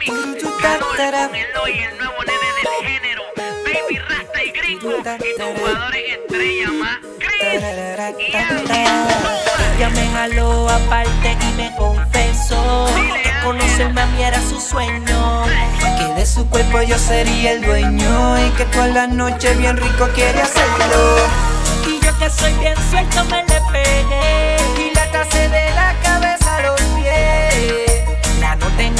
remix. Calor con Eloy, el nuevo nene del género. Baby Rasta y Gringo. Y tus jugadores estrella más. Chris y Andy. Ya me jaló aparte y me confesó que conocerme a mí era su sueño, que de su cuerpo yo sería el dueño y que toda la noche bien rico quiere hacerlo. y yo que soy bien suelto me le pegué Y la tasé de la cabeza a los pies. la nota en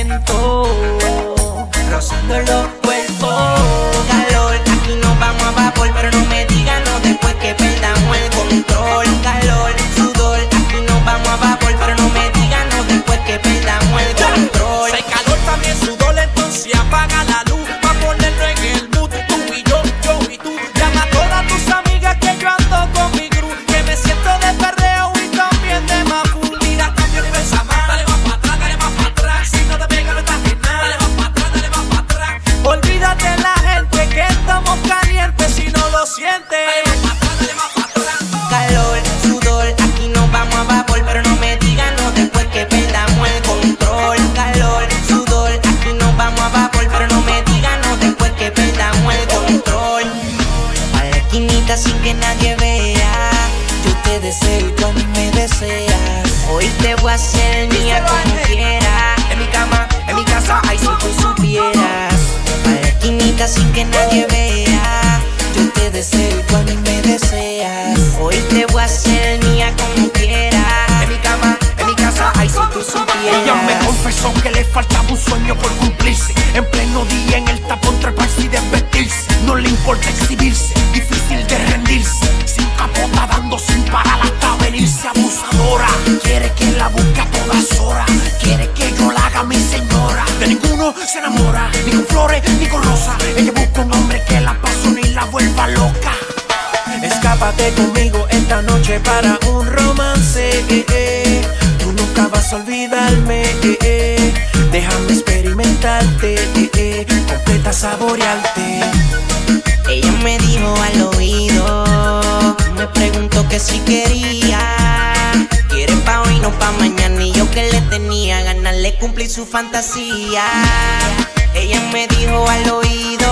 aumento, rozando los cuerpos. Calor, aquí nos vamos a vapor, pero no me digan no después que perdamos el control. Calor, sudor, aquí nos vamos a vapor, pero no me digan no después que perdamos el control. Si hay calor también sudor, entonces apaga la luz pa' ponerlo en el mood. Tú y yo y tú. Llama a todas tus amigas que yo ando con mi crew, que me siento de perreo y también de mafu. Mira, cambio y besa más. Dale más pa' atrás, dale más pa' atrás. Si no te pega no estás en nada. Dale más pa' atrás, dale más pa' atrás. Olvídate la gente que estamos calientes si no lo sientes. Dale más pa' atrás, dale más pa' atrás. Calor, sudor, aquí nos vamos a vapor, pero no me digan no después que perdamos el control. Calor, sudor, aquí nos vamos a vapor, pero no me digan no después que perdamos el control. A la esquinita sin que nadie vea, yo te deseo y tú a mí me deseas. Hoy te voy a hacer mía como quiera. En mi cama, en mi casa, ay si tú supieras. A la esquinita sin que nadie vea, yo te deseo y tú a mí me deseas. Hoy te voy a hacer mía como quiera. En mi cama, en mi casa, ay si tú supieras. Ella me confesó que le faltaba un sueño por cumplirse. En pleno día en el tapón treparse y desvestirse. No le importa exhibirse, difícil de rendirse. Sin capota dando sin parar hasta venirse abusadora. Quiere que la busque a todas horas. Quiere que yo la haga mi señora. De ninguno se enamora, ni con flores ni con rosas. Ella busca un hombre que la apasione y la vuelva loca. Escápate conmigo esta noche para un romance. Tú nunca vas a olvidarme. Déjame experimentarte. Completa saborearte. Ella me dijo al oído, me preguntó que si quería. Quiere pa' hoy, no pa' mañana. Y yo que le tenía ganas de cumplir su fantasía. Ella me dijo al oído,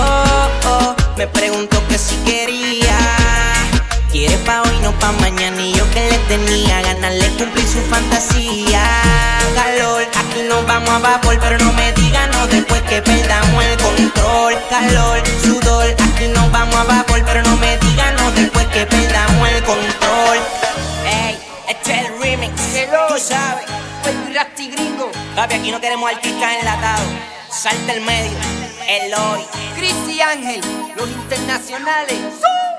me preguntó que si quería. Quiere pa' hoy, no pa' mañana. Y yo que le tenía ganas de cumplir su fantasía. Calor, aquí nos vamos a vapor, pero no me digan no después que perdamos el control. Calor, sudor, aquí nos vamos a vapor, pero no me digan no después que perdamos el control. Ey, este es el remix, tú sabes, Baby Rasta y Gringo. Papi, aquí no queremos artistas enlatados. Salta el medio, Eloy, Chris y Ángel, los internacionales.